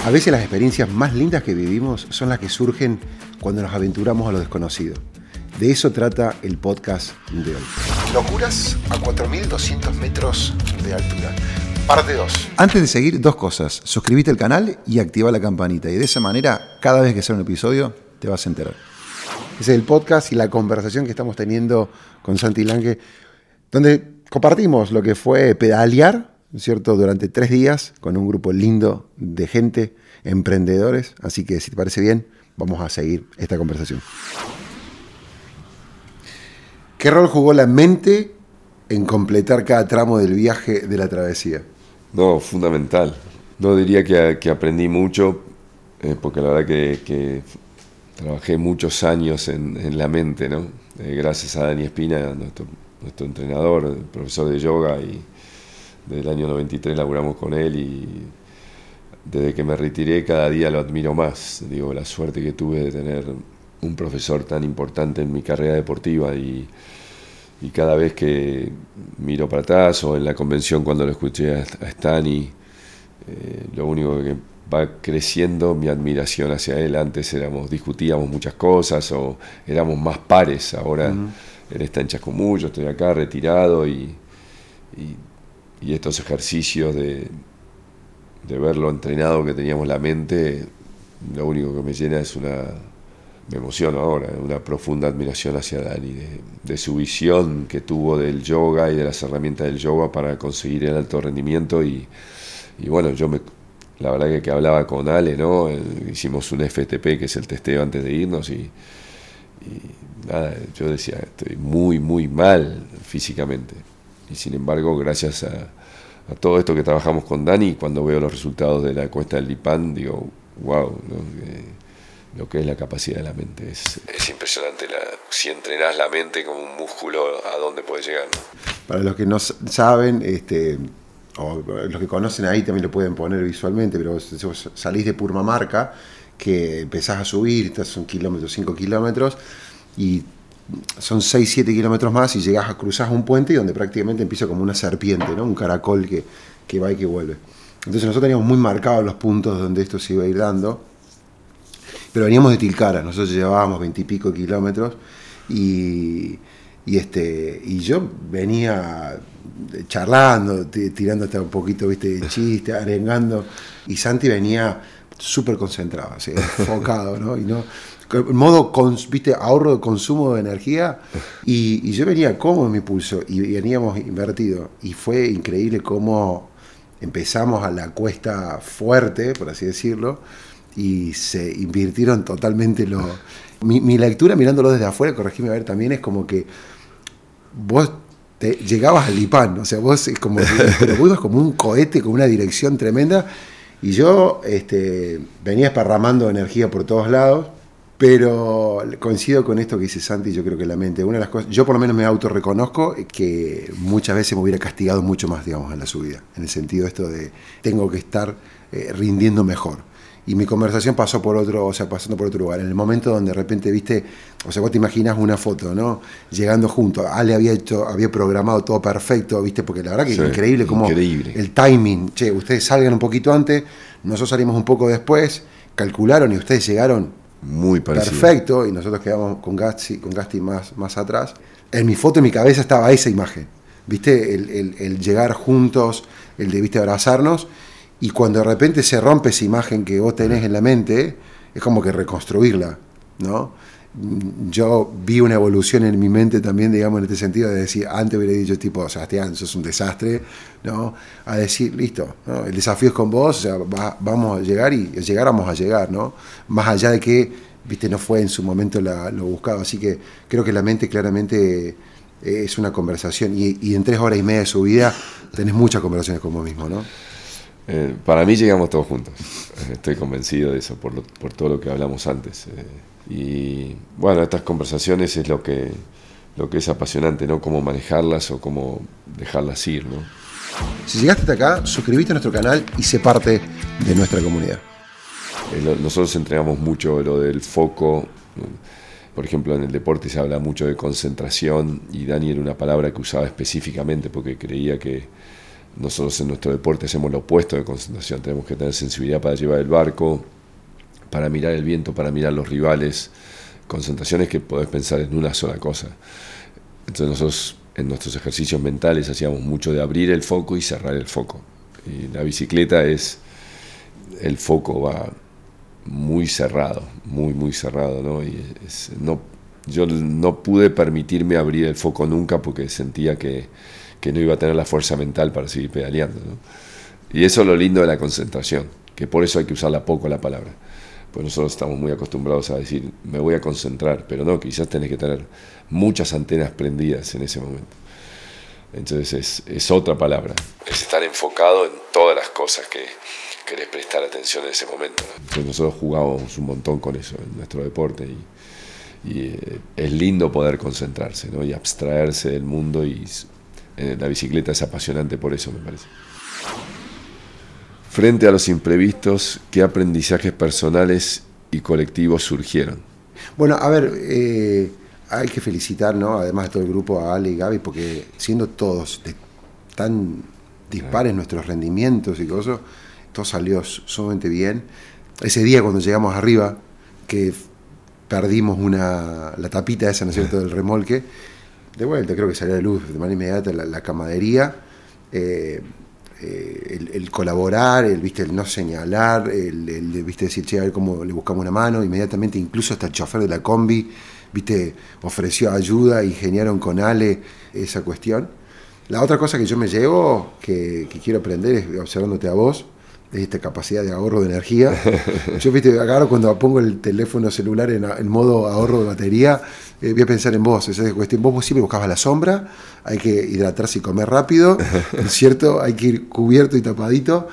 A veces las experiencias más lindas que vivimos son las que surgen cuando nos aventuramos a lo desconocido. De eso trata el podcast de hoy. Locuras a 4.200 metros de altura. Parte 2. Antes de seguir, dos cosas. Suscríbete al canal y activa la campanita. Y de esa manera, cada vez que sale un episodio, te vas a enterar. Ese es el podcast y la conversación que estamos teniendo con Santi Lange, donde compartimos lo que fue pedalear, ¿cierto?, durante 3 días con un grupo lindo de gente, emprendedores. Así que, si te parece bien, vamos a seguir esta conversación. ¿Qué rol jugó la mente en completar cada tramo del viaje de la travesía? No, fundamental. No diría que aprendí mucho, porque la verdad que trabajé muchos años en la mente, ¿no? Gracias a Dani Espina, nuestro entrenador, profesor de yoga, y desde el año 93 laburamos con él, y desde que me retiré cada día lo admiro más. Digo, la suerte que tuve de tener un profesor tan importante en mi carrera deportiva, y cada vez que miro para atrás o en la convención cuando lo escuché a Stani, lo único que va creciendo mi admiración hacia él. Antes discutíamos muchas cosas o éramos más pares. Ahora él está en Chascomús, yo estoy acá retirado, y estos ejercicios de ver lo entrenado que teníamos la mente, lo único que me llena es me emociono ahora, una profunda admiración hacia Dani, de su visión que tuvo del yoga y de las herramientas del yoga para conseguir el alto rendimiento. Y bueno, la verdad que hablaba con Ale, ¿no? Hicimos un FTP, que es el testeo antes de irnos, y nada, yo decía, estoy muy, muy mal físicamente. Y sin embargo, gracias a todo esto que trabajamos con Dani, cuando veo los resultados de la cuesta del Lipán, digo, wow, ¿no? Lo que es la capacidad de la mente. Es impresionante si entrenás la mente como un músculo, a dónde puede llegar, ¿no? Para los que no saben, o los que conocen ahí también lo pueden poner visualmente, pero vos salís de Purmamarca, que empezás a subir, son 5 kilómetros, y son 6-7 kilómetros más, y llegás cruzás un puente, y donde prácticamente empieza como una serpiente, ¿no? Un caracol que va y que vuelve. Entonces nosotros teníamos muy marcados los puntos donde esto se iba a ir dando. Pero veníamos de Tilcara, nosotros llevábamos 20 y pico kilómetros, y yo venía charlando, tirando hasta un poquito, ¿viste?, de chiste, arengando, y Santi venía súper concentrado, así, enfocado, ¿no? Y no, en modo, ¿viste?, ahorro de consumo de energía, y yo venía cómodo en mi pulso, y veníamos invertidos, y fue increíble cómo empezamos a la cuesta fuerte, por así decirlo, y se invirtieron totalmente mi lectura mirándolo desde afuera, corregime a ver, también es como que vos llegabas al Lipán, o sea, vos es como pero vos ibas como un cohete con una dirección tremenda, y yo venía esparramando energía por todos lados. Pero coincido con esto que dice Santi. Yo creo que la mente, una de las cosas, yo por lo menos me autorreconozco que muchas veces me hubiera castigado mucho más, digamos, en la subida, en el sentido esto de tengo que estar rindiendo mejor. Y mi conversación pasando por otro lugar, en el momento donde de repente, viste, o sea, vos te imaginás una foto, ¿no? Llegando juntos, Ale había programado todo perfecto, viste, porque la verdad que sí, es increíble como el timing, ustedes salgan un poquito antes, nosotros salimos un poco después, calcularon y ustedes llegaron muy parecido, perfecto, y nosotros quedamos con Gasti más atrás. En mi foto, en mi cabeza estaba esa imagen, viste, el llegar juntos, el de, viste, abrazarnos. Y cuando de repente se rompe esa imagen que vos tenés en la mente, es como que reconstruirla, ¿no? Yo vi una evolución en mi mente también, digamos, en este sentido, de decir, antes hubiera dicho tipo, Sebastián, sos un desastre, ¿no? A decir, listo, ¿no? El desafío es con vos, o sea, vamos a llegar, y llegáramos a llegar, ¿no? Más allá de que, viste, no fue en su momento lo buscado. Así que creo que la mente claramente es una conversación, y en 3 horas y media de su vida tenés muchas conversaciones con vos mismo, ¿no? Para mí llegamos todos juntos, estoy convencido de eso por todo lo que hablamos antes, y bueno, estas conversaciones es lo que es apasionante, ¿no? Cómo manejarlas o cómo dejarlas ir, ¿no? Si llegaste hasta acá, suscríbete a nuestro canal y sé parte de nuestra comunidad. Nosotros entregamos mucho lo del foco. Por ejemplo, en el deporte se habla mucho de concentración, y Dani era una palabra que usaba específicamente porque creía que Nosotros en nuestro deporte hacemos lo opuesto de concentración. Tenemos que tener sensibilidad para llevar el barco, para mirar el viento, para mirar los rivales. Concentraciones que podés pensar en una sola cosa. Entonces nosotros en nuestros ejercicios mentales hacíamos mucho de abrir el foco y cerrar el foco. Y la bicicleta el foco va muy cerrado, muy cerrado, ¿no? Yo no pude permitirme abrir el foco nunca porque sentía que no iba a tener la fuerza mental para seguir pedaleando, ¿no? Y eso es lo lindo de la concentración, que por eso hay que usarla poco la palabra. Pues nosotros estamos muy acostumbrados a decir, me voy a concentrar, pero no, quizás tenés que tener muchas antenas prendidas en ese momento. Entonces es otra palabra, es estar enfocado en todas las cosas que querés prestar atención en ese momento, ¿no? Entonces nosotros jugábamos un montón con eso en nuestro deporte y es lindo poder concentrarse, ¿no? Y abstraerse del mundo, y la bicicleta es apasionante por eso, me parece. Frente a los imprevistos, ¿qué aprendizajes personales y colectivos surgieron? Bueno, a ver, hay que felicitar, ¿no? Además de todo el grupo, a Ale y Gaby, porque siendo todos tan dispares nuestros rendimientos y cosas, todo salió sumamente bien. Ese día cuando llegamos arriba, que perdimos la tapita esa, ¿no es cierto?, del remolque, de vuelta creo que salió a la luz de manera inmediata la camaradería, el colaborar, el no señalar, el decir, che, a ver cómo le buscamos una mano, inmediatamente incluso hasta el chofer de la combi, ofreció ayuda, ingeniaron con Ale esa cuestión. La otra cosa que yo me llevo, que quiero aprender, es observándote a vos, es esta capacidad de ahorro de energía. Yo, agarro cuando pongo el teléfono celular en modo ahorro de batería, voy a pensar en vos. Esa cuestión, vos siempre buscabas la sombra, hay que hidratarse y comer rápido, ¿no es cierto? Hay que ir cubierto y tapadito.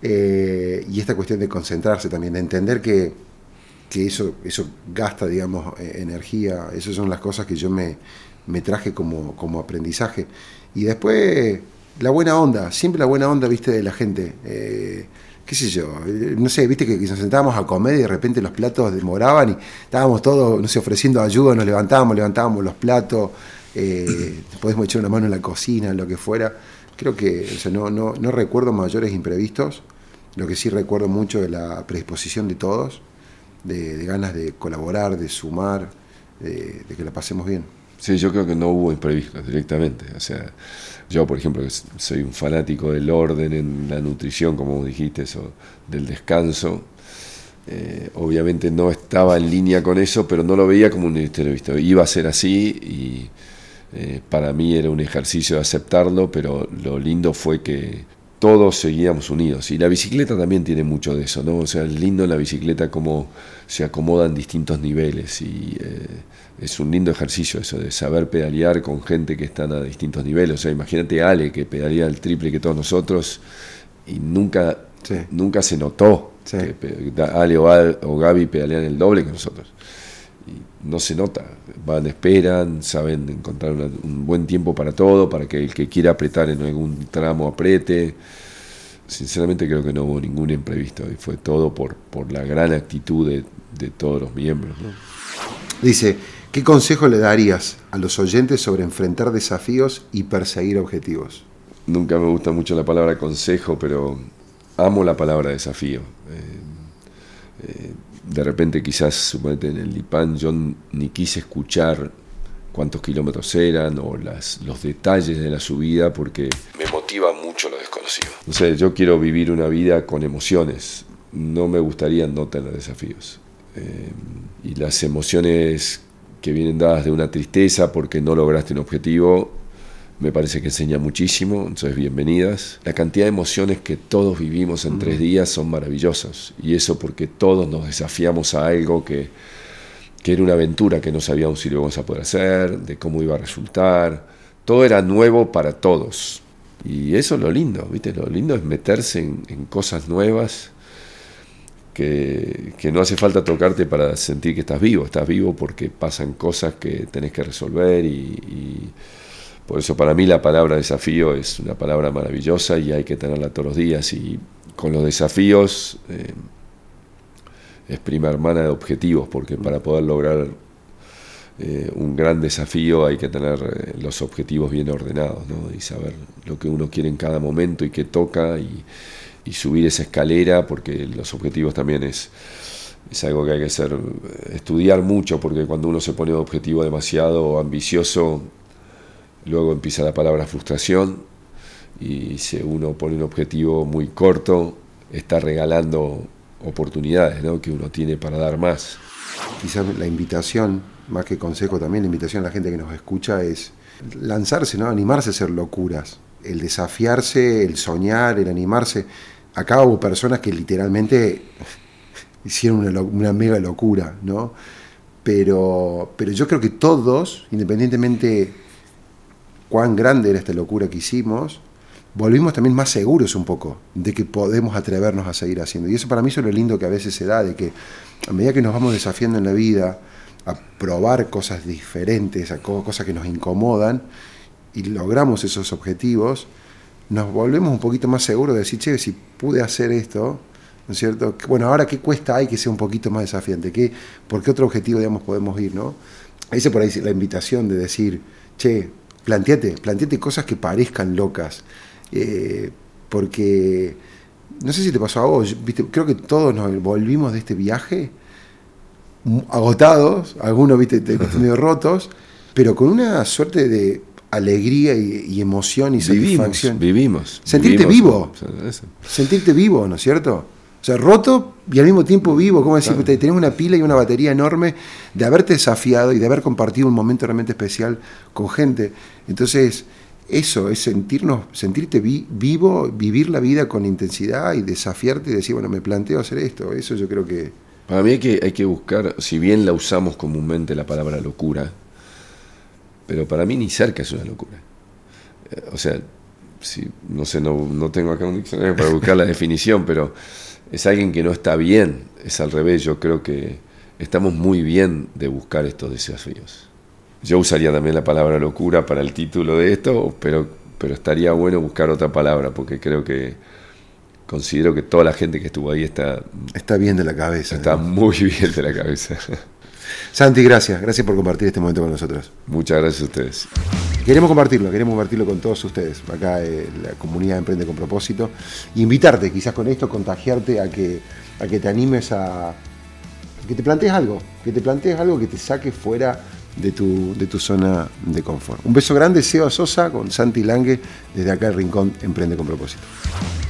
Y esta cuestión de concentrarse también, de entender que eso gasta, digamos, energía. Esas son las cosas que yo me traje como aprendizaje. Y después, la buena onda, siempre la buena onda, de la gente. Qué sé yo, no sé, que nos sentábamos a comer y de repente los platos demoraban y estábamos todos, no sé, ofreciendo ayuda, nos levantábamos los platos, podemos echar una mano en la cocina, lo que fuera. Creo que no recuerdo mayores imprevistos. Lo que sí recuerdo mucho es la predisposición de todos, de ganas de colaborar, de sumar, de que la pasemos bien. Sí, yo creo que no hubo imprevistos directamente. O sea, yo, por ejemplo, soy un fanático del orden en la nutrición, como vos dijiste, eso, del descanso. Obviamente no estaba en línea con eso, pero no lo veía como un imprevisto. Iba a ser así y para mí era un ejercicio de aceptarlo, pero lo lindo fue que todos seguíamos unidos. Y la bicicleta también tiene mucho de eso, ¿no? O sea, es lindo en la bicicleta cómo se acomodan distintos niveles y es un lindo ejercicio eso de saber pedalear con gente que están a distintos niveles. O sea, imagínate a Ale, que pedalea el triple que todos nosotros y nunca se notó que Ale o Gaby pedalean el doble que nosotros. Y no se nota, esperan, saben encontrar un buen tiempo para todo, para que el que quiera apretar en algún tramo apriete. Sinceramente creo que no hubo ningún imprevisto y fue todo por la gran actitud de todos los miembros, ¿no? Dice, ¿qué consejo le darías a los oyentes sobre enfrentar desafíos y perseguir objetivos? Nunca me gusta mucho la palabra consejo, pero amo la palabra desafío. De repente quizás, suponete, en el Lipan yo ni quise escuchar cuántos kilómetros eran o los detalles de la subida porque me motiva mucho lo desconocido. O sea, yo quiero vivir una vida con emociones, no me gustaría no tener desafíos. Y las emociones que vienen dadas de una tristeza porque no lograste un objetivo me parece que enseña muchísimo, entonces bienvenidas. La cantidad de emociones que todos vivimos en 3 días son maravillosas, y eso porque todos nos desafiamos a algo que era una aventura que no sabíamos si lo íbamos a poder hacer, de cómo iba a resultar. Todo era nuevo para todos, y eso es lo lindo, ¿viste? Lo lindo es meterse en cosas nuevas que no hace falta tocarte para sentir que estás vivo porque pasan cosas que tenés que resolver y por eso para mí la palabra desafío es una palabra maravillosa y hay que tenerla todos los días. Y con los desafíos es prima hermana de objetivos, porque para poder lograr un gran desafío. Hay que tener los objetivos bien ordenados, ¿no? Y saber lo que uno quiere en cada momento y qué toca, y subir esa escalera, porque los objetivos también es algo que hay que estudiar mucho, porque cuando uno se pone un objetivo demasiado ambicioso, luego empieza la palabra frustración, y si uno pone un objetivo muy corto, está regalando oportunidades, ¿no?, que uno tiene para dar más. Quizás la invitación, más que consejo también, la invitación a la gente que nos escucha es lanzarse, ¿no?, animarse a hacer locuras, el desafiarse, el soñar, el animarse. Acá hubo personas que literalmente hicieron una mega locura, ¿no? Pero yo creo que todos, independientemente cuán grande era esta locura que hicimos, volvimos también más seguros un poco de que podemos atrevernos a seguir haciendo. Y eso para mí es lo lindo que a veces se da, de que a medida que nos vamos desafiando en la vida a probar cosas diferentes, a cosas que nos incomodan, y logramos esos objetivos, nos volvemos un poquito más seguros de decir, che, si pude hacer esto, ¿no es cierto? Bueno, ahora qué cuesta hay que sea un poquito más desafiante, ¿por qué otro objetivo, digamos, podemos ir, ¿no? Esa por ahí la invitación de decir, che, planteate cosas que parezcan locas, porque no sé si te pasó a vos, ¿viste? Creo que todos nos volvimos de este viaje agotados, algunos, viste, medio rotos, pero con una suerte de alegría y emoción y satisfacción. Vivimos. Sentirte vivo. Sentirte vivo, ¿no es cierto? O sea, roto y al mismo tiempo vivo. Como decir, tenés una pila y una batería enorme de haberte desafiado y de haber compartido un momento realmente especial con gente. Entonces, eso es sentirte vivo, vivir la vida con intensidad y desafiarte y decir, bueno, me planteo hacer esto. Eso yo creo que... Para mí hay que buscar, si bien la usamos comúnmente la palabra locura, pero para mí ni cerca es una locura. O sea, no sé, no tengo acá un diccionario para buscar la definición, pero es alguien que no está bien, es al revés. Yo creo que estamos muy bien de buscar estos desafíos. Yo usaría también la palabra locura para el título de esto, pero estaría bueno buscar otra palabra, porque considero que toda la gente que estuvo ahí está bien de la cabeza. Está muy bien de la cabeza. Santi, gracias por compartir este momento con nosotros. Muchas gracias a ustedes. Queremos compartirlo con todos ustedes, acá la comunidad Emprende con Propósito, e invitarte quizás con esto, contagiarte a que te animes a que te plantees algo, que te saque fuera de tu zona de confort. Un beso grande, Seba Sosa con Santi Lange, desde acá el Rincón Emprende con Propósito.